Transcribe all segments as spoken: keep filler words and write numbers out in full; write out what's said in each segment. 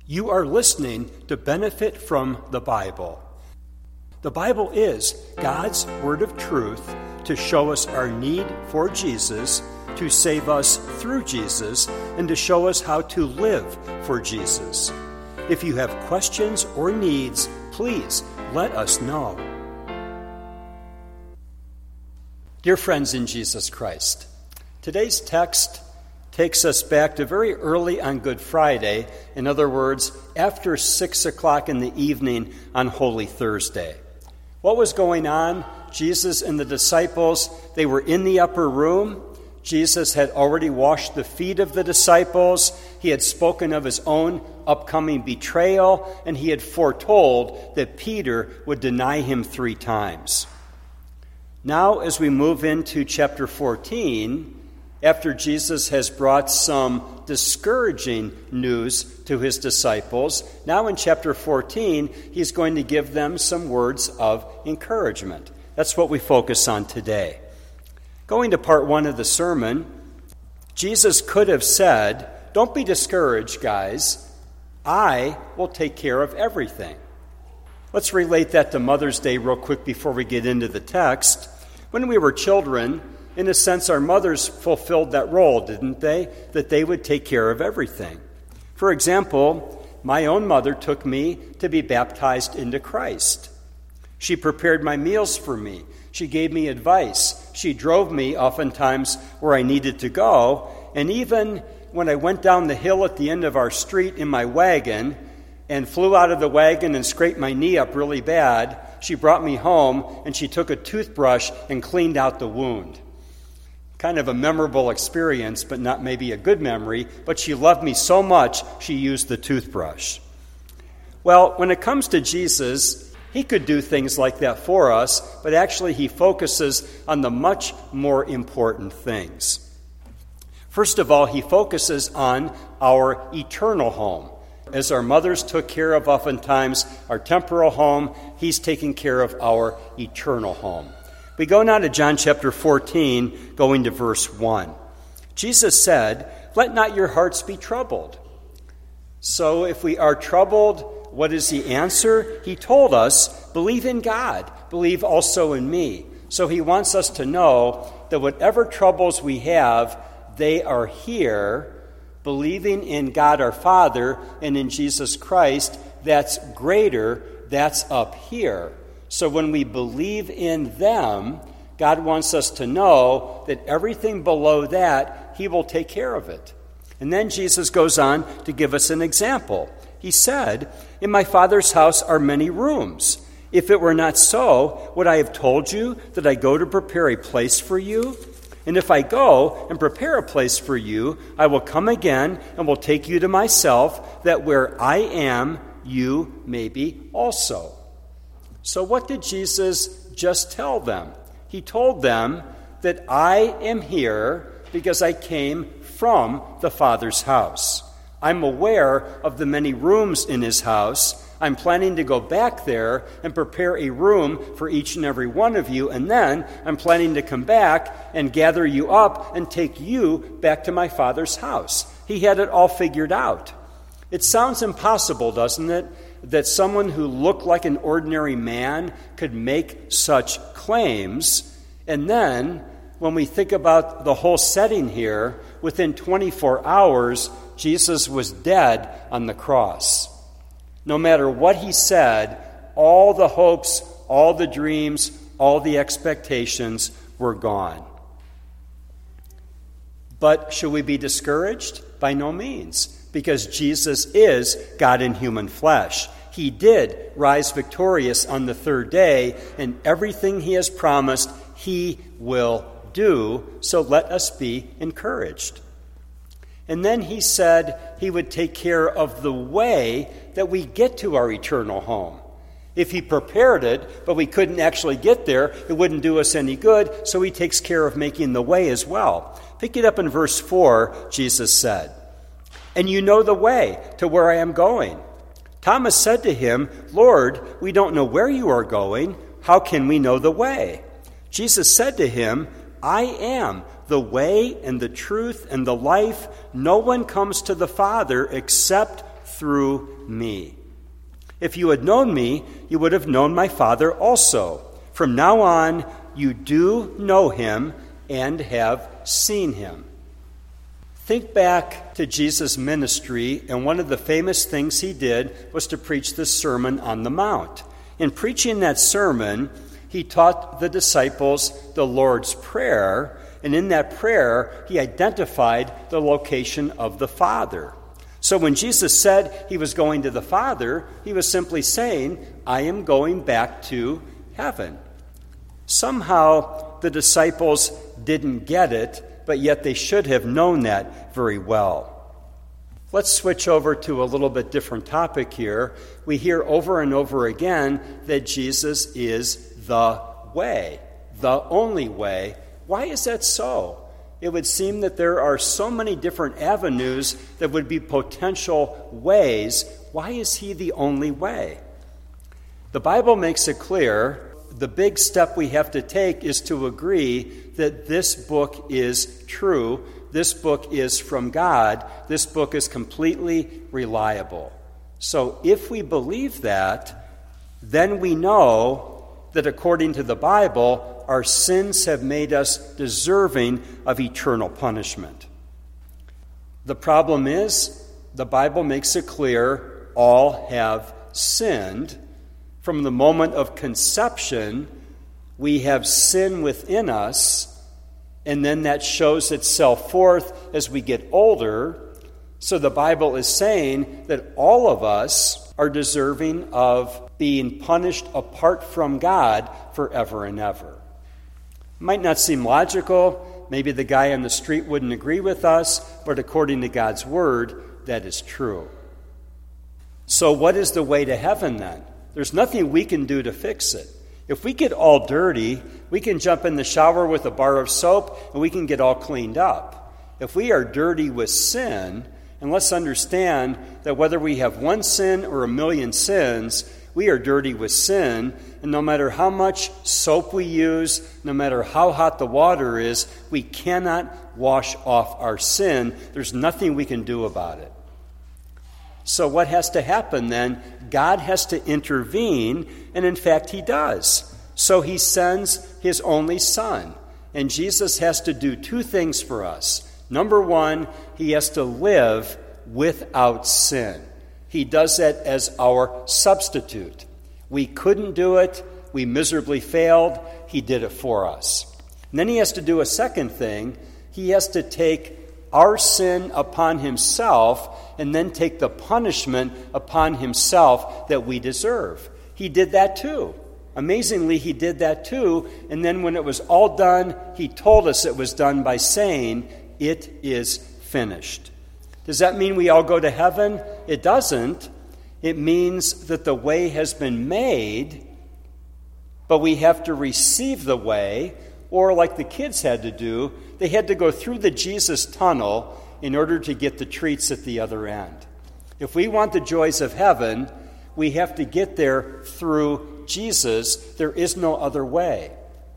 You are listening to Benefit from the Bible. The Bible is God's word of truth to show us our need for Jesus, to save us through Jesus, and to show us how to live for Jesus. If you have questions or needs, please let us know. Dear friends in Jesus Christ, today's text takes us back to very early on Good Friday, in other words, after six o'clock in the evening on Holy Thursday. What was going on? Jesus and the disciples, they were in the upper room. Jesus had already washed the feet of the disciples. He had spoken of his own upcoming betrayal, and he had foretold that Peter would deny him three times. Now, as we move into chapter fourteen, after Jesus has brought some discouraging news to his disciples, now in chapter fourteen, he's going to give them some words of encouragement. That's what we focus on today. Going to part one of the sermon, Jesus could have said, "Don't be discouraged, guys. I will take care of everything." Let's relate that to Mother's Day real quick before we get into the text. When we were children, in a sense, our mothers fulfilled that role, didn't they? That they would take care of everything. For example, my own mother took me to be baptized into Christ. She prepared my meals for me. She gave me advice. She drove me oftentimes where I needed to go. And even when I went down the hill at the end of our street in my wagon and flew out of the wagon and scraped my knee up really bad, she brought me home and she took a toothbrush and cleaned out the wound. Kind of a memorable experience, but not maybe a good memory, but she loved me so much, she used the toothbrush. Well, when it comes to Jesus, he could do things like that for us, but actually he focuses on the much more important things. First of all, he focuses on our eternal home. As our mothers took care of oftentimes our temporal home, he's taking care of our eternal home. We go now to John chapter fourteen, going to verse one. Jesus said, "Let not your hearts be troubled." So if we are troubled, what is the answer? He told us, believe in God, believe also in me. So he wants us to know that whatever troubles we have, they are here, believing in God our Father and in Jesus Christ. That's greater, that's up here. So when we believe in them, God wants us to know that everything below that, he will take care of it. And then Jesus goes on to give us an example. He said, "In my Father's house are many rooms. If it were not so, would I have told you that I go to prepare a place for you? And if I go and prepare a place for you, I will come again and will take you to myself, that where I am, you may be also." So what did Jesus just tell them? He told them that I am here because I came from the Father's house. I'm aware of the many rooms in his house. I'm planning to go back there and prepare a room for each and every one of you, and then I'm planning to come back and gather you up and take you back to my Father's house. He had it all figured out. It sounds impossible, doesn't it, that someone who looked like an ordinary man could make such claims. And then, when we think about the whole setting here, within twenty-four hours, Jesus was dead on the cross. No matter what he said, all the hopes, all the dreams, all the expectations were gone. But should we be discouraged? By no means, because Jesus is God in human flesh. He did rise victorious on the third day, and everything he has promised, he will do. So let us be encouraged. And then he said he would take care of the way that we get to our eternal home. If he prepared it, but we couldn't actually get there, it wouldn't do us any good, so he takes care of making the way as well. Pick it up in verse four, Jesus said, "And you know the way to where I am going." Thomas said to him, "Lord, we don't know where you are going. How can we know the way?" Jesus said to him, "I am the way and the truth and the life. No one comes to the Father except through me. If you had known me, you would have known my Father also. From now on, you do know him and have seen him. Think back to Jesus' ministry, and one of the famous things he did was to preach the Sermon on the Mount. In preaching that sermon, he taught the disciples the Lord's Prayer, and in that prayer, he identified the location of the Father. So when Jesus said he was going to the Father, he was simply saying, I am going back to heaven. Somehow the disciples didn't get it, but yet they should have known that very well. Let's switch over to a little bit different topic here. We hear over and over again that Jesus is the way, the only way. Why is that so? It would seem that there are so many different avenues that would be potential ways. Why is he the only way? The Bible makes it clear. The big step we have to take is to agree that this book is true. This book is from God. This book is completely reliable. So if we believe that, then we know that according to the Bible, our sins have made us deserving of eternal punishment. The problem is, the Bible makes it clear all have sinned. From the moment of conception, we have sin within us, and then that shows itself forth as we get older. So the Bible is saying that all of us are deserving of being punished apart from God forever and ever. Might not seem logical. Maybe the guy on the street wouldn't agree with us, but according to God's word, that is true. So what is the way to heaven then? There's nothing we can do to fix it. If we get all dirty, we can jump in the shower with a bar of soap and we can get all cleaned up. If we are dirty with sin, and let's understand that whether we have one sin or a million sins, we are dirty with sin, and no matter how much soap we use, no matter how hot the water is, we cannot wash off our sin. There's nothing we can do about it. So what has to happen then? God has to intervene, and in fact he does. So he sends his only Son, and Jesus has to do two things for us. Number one, he has to live without sin. He does that as our substitute. We couldn't do it. We miserably failed. He did it for us. And then he has to do a second thing. He has to take our sin upon himself and then take the punishment upon himself that we deserve. He did that too. Amazingly, he did that too. And then when it was all done, he told us it was done by saying, "It is finished." Does that mean we all go to heaven? It doesn't. It means that the way has been made, but we have to receive the way, or like the kids had to do, they had to go through the Jesus tunnel in order to get the treats at the other end. If we want the joys of heaven, we have to get there through Jesus. There is no other way,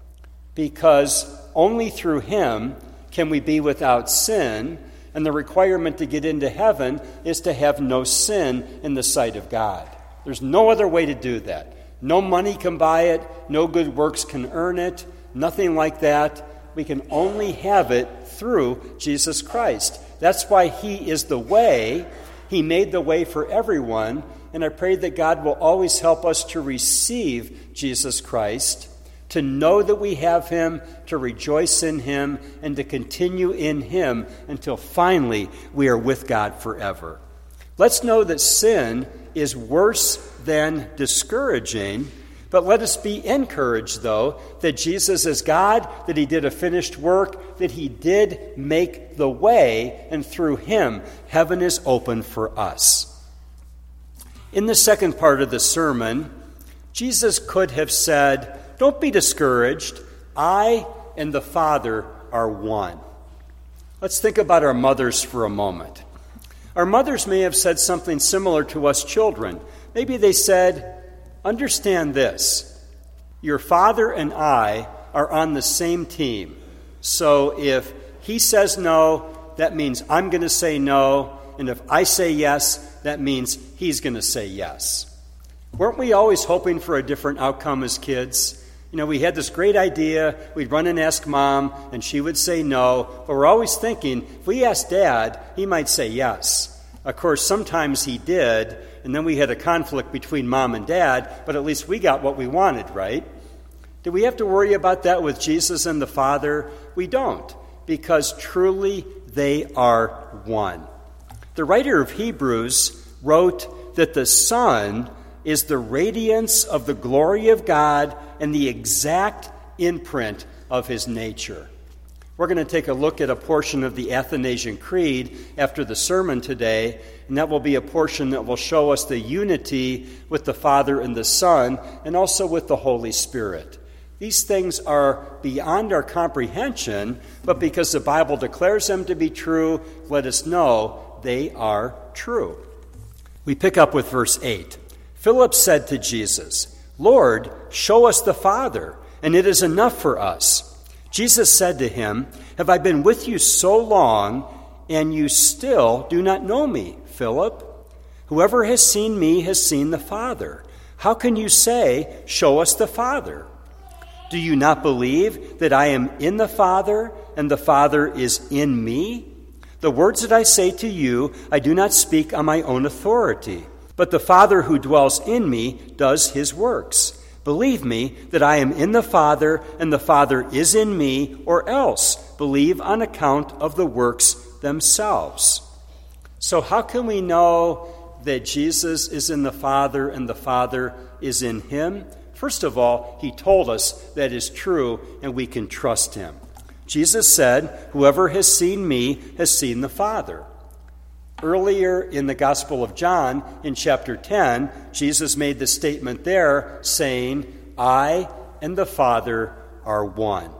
because only through him can we be without sin, and the requirement to get into heaven is to have no sin in the sight of God. There's no other way to do that. No money can buy it. No good works can earn it. Nothing like that. We can only have it through Jesus Christ. That's why he is the way. He made the way for everyone, and I pray that God will always help us to receive Jesus Christ, to know that we have him, to rejoice in him, and to continue in him until finally we are with God forever. Let's know that sin is worse than discouraging, but let us be encouraged, though, that Jesus is God, that he did a finished work, that he did make the way, and through him, heaven is open for us. In the second part of the sermon, Jesus could have said, "Don't be discouraged. I and the Father are one." Let's think about our mothers for a moment. Our mothers may have said something similar to us children. Maybe they said, "Understand this. Your father and I are on the same team. So if he says no, that means I'm going to say no. And if I say yes, that means he's going to say yes. Weren't we always hoping for a different outcome as kids? You know, we had this great idea, we'd run and ask Mom, and she would say no, but we're always thinking, if we asked Dad, he might say yes. Of course, sometimes he did, and then we had a conflict between Mom and Dad, but at least we got what we wanted, right? Do we have to worry about that with Jesus and the Father? We don't, because truly they are one. The writer of Hebrews wrote that the Son is the radiance of the glory of God and the exact imprint of his nature. We're going to take a look at a portion of the Athanasian Creed after the sermon today, and that will be a portion that will show us the unity with the Father and the Son, and also with the Holy Spirit. These things are beyond our comprehension, but because the Bible declares them to be true, let us know they are true. We pick up with verse eight. Philip said to Jesus, "Lord, show us the Father, and it is enough for us." Jesus said to him, "Have I been with you so long, and you still do not know me, Philip? Whoever has seen me has seen the Father. How can you say, 'Show us the Father'? Do you not believe that I am in the Father, and the Father is in me? The words that I say to you, I do not speak on my own authority, but the Father who dwells in me does his works. Believe me that I am in the Father, and the Father is in me, or else believe on account of the works themselves." So how can we know that Jesus is in the Father and the Father is in him? First of all, he told us that is true, and we can trust him. Jesus said, "Whoever has seen me has seen the Father." Earlier in the Gospel of John, in chapter ten, Jesus made the statement there saying, "I and the Father are one."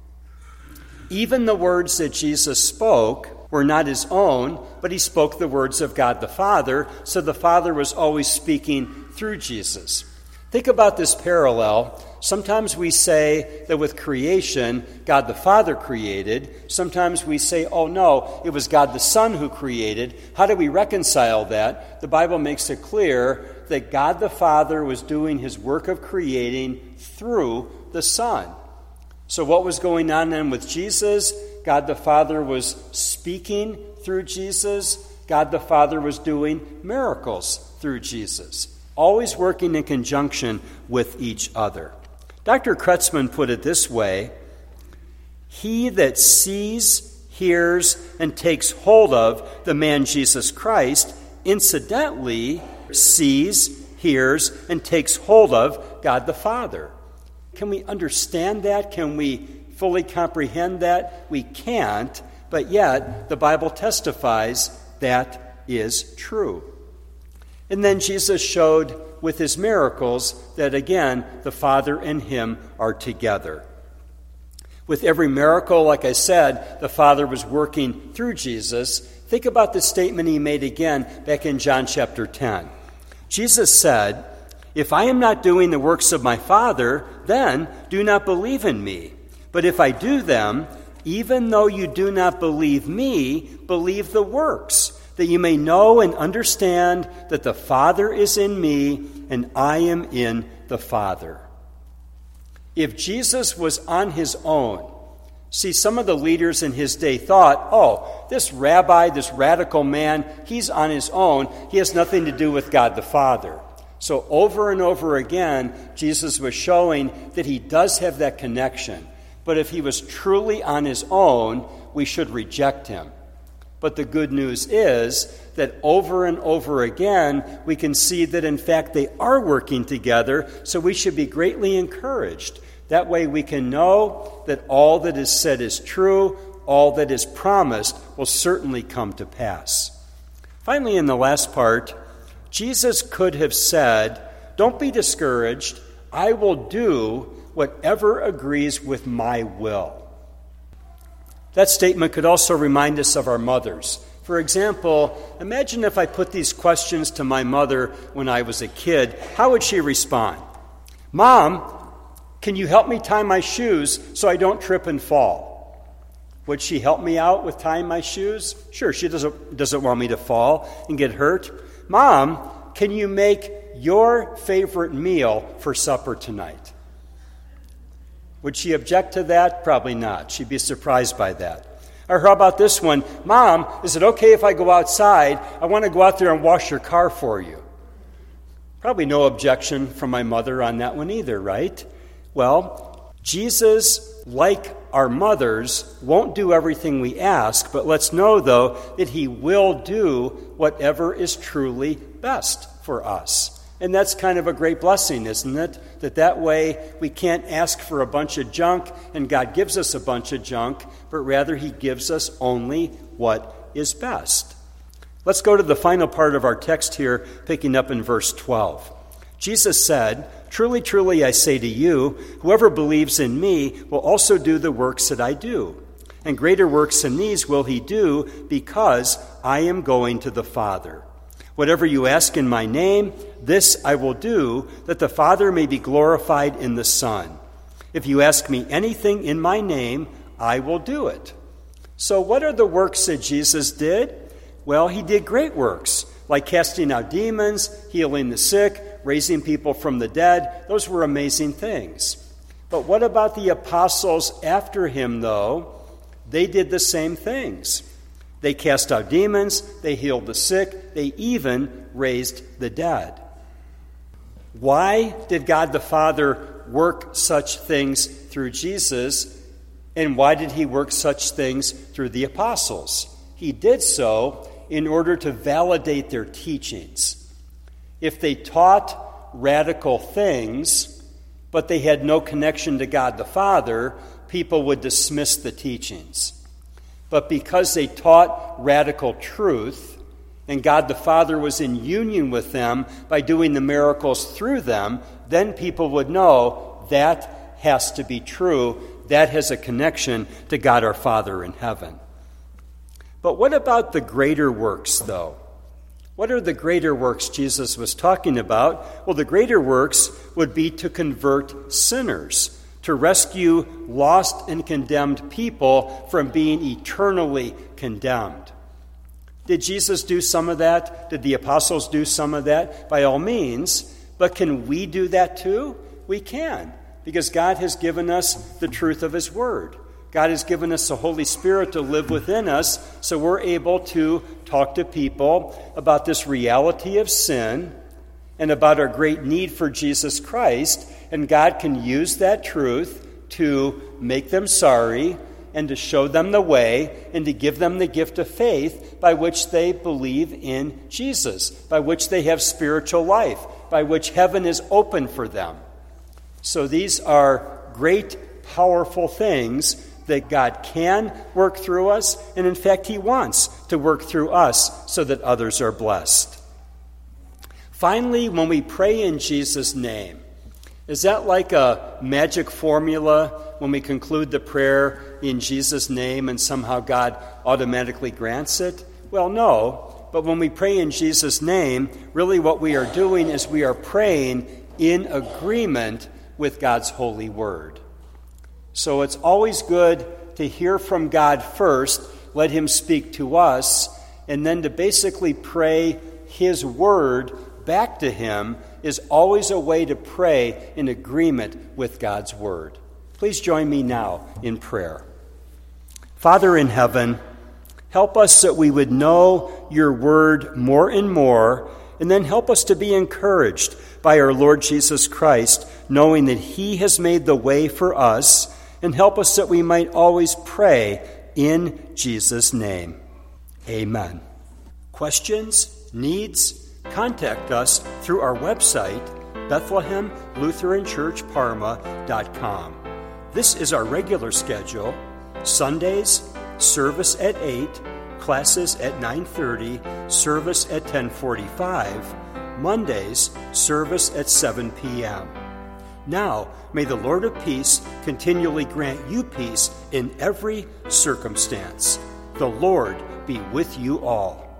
Even the words that Jesus spoke were not his own, but he spoke the words of God the Father, so the Father was always speaking through Jesus. Think about this parallel. Sometimes we say that with creation, God the Father created. Sometimes we say, oh no, it was God the Son who created. How do we reconcile that? The Bible makes it clear that God the Father was doing his work of creating through the Son. So what was going on then with Jesus? God the Father was speaking through Jesus. God the Father was doing miracles through Jesus, always working in conjunction with each other. Doctor Kretzmann put it this way: he that sees, hears, and takes hold of the man Jesus Christ, incidentally sees, hears, and takes hold of God the Father. Can we understand that? Can we fully comprehend that? We can't, but yet the Bible testifies that is true. And then Jesus showed with his miracles that, again, the Father and him are together. With every miracle, like I said, the Father was working through Jesus. Think about the statement he made again back in John chapter ten. Jesus said, "If I am not doing the works of my Father, then do not believe in me. But if I do them, even though you do not believe me, believe the works, that you may know and understand that the Father is in me and I am in the Father." If Jesus was on his own, see, some of the leaders in his day thought, oh, this rabbi, this radical man, he's on his own. He has nothing to do with God the Father. So over and over again, Jesus was showing that he does have that connection. But if he was truly on his own, we should reject him. But the good news is that over and over again, we can see that in fact they are working together, so we should be greatly encouraged. That way we can know that all that is said is true, all that is promised will certainly come to pass. Finally, in the last part, Jesus could have said, "Don't be discouraged, I will do whatever agrees with my will." That statement could also remind us of our mothers. For example, imagine if I put these questions to my mother when I was a kid. How would she respond? "Mom, can you help me tie my shoes so I don't trip and fall?" Would she help me out with tying my shoes? Sure, she doesn't, doesn't want me to fall and get hurt. Mom, can you make your favorite meal for supper tonight? Would she object to that? Probably not. She'd be surprised by that. Or how about this one? Mom, is it okay if I go outside? I want to go out there and wash your car for you. Probably no objection from my mother on that one either, right? Well, Jesus, like our mothers, won't do everything we ask, but let's know, though, that he will do whatever is truly best for us. And that's kind of a great blessing, isn't it? That that way we can't ask for a bunch of junk and God gives us a bunch of junk, but rather he gives us only what is best. Let's go to the final part of our text here, picking up in verse twelve. Jesus said, "Truly, truly, I say to you, whoever believes in me will also do the works that I do. And greater works than these will he do, because I am going to the Father. Whatever you ask in my name, this I will do, that the Father may be glorified in the Son. If you ask me anything in my name, I will do it." So what are the works that Jesus did? Well, he did great works, like casting out demons, healing the sick, raising people from the dead. Those were amazing things. But what about the apostles after him, though? They did the same things. They cast out demons, they healed the sick, they even raised the dead. Why did God the Father work such things through Jesus, and why did he work such things through the apostles? He did so in order to validate their teachings. If they taught radical things, but they had no connection to God the Father, people would dismiss the teachings. But because they taught radical truth, and God the Father was in union with them by doing the miracles through them, then people would know that has to be true. That has a connection to God our Father in heaven. But what about the greater works, though? What are the greater works Jesus was talking about? Well, the greater works would be to convert sinners, to rescue lost and condemned people from being eternally condemned. Did Jesus do some of that? Did the apostles do some of that? By all means. But can we do that too? We can, because God has given us the truth of his word. God has given us the Holy Spirit to live within us, so we're able to talk to people about this reality of sin and about our great need for Jesus Christ, and God can use that truth to make them sorry and to show them the way and to give them the gift of faith by which they believe in Jesus, by which they have spiritual life, by which heaven is open for them. So these are great, powerful things that God can work through us, and in fact, he wants to work through us so that others are blessed. Finally, when we pray in Jesus' name, is that like a magic formula when we conclude the prayer in Jesus' name and somehow God automatically grants it? Well, no. But when we pray in Jesus' name, really what we are doing is we are praying in agreement with God's holy word. So it's always good to hear from God first, let him speak to us, and then to basically pray his word back to him is always a way to pray in agreement with God's word. Please join me now in prayer. Father in heaven, help us that we would know your word more and more, and then help us to be encouraged by our Lord Jesus Christ, knowing that he has made the way for us, and help us that we might always pray in Jesus' name. Amen. Questions, needs, contact us through our website, Bethlehem Lutheran Church Parma dot com. This is our regular schedule: Sundays, service at eight, classes at nine thirty, service at ten forty-five, Mondays, service at seven p.m. Now, may the Lord of peace continually grant you peace in every circumstance. The Lord be with you all.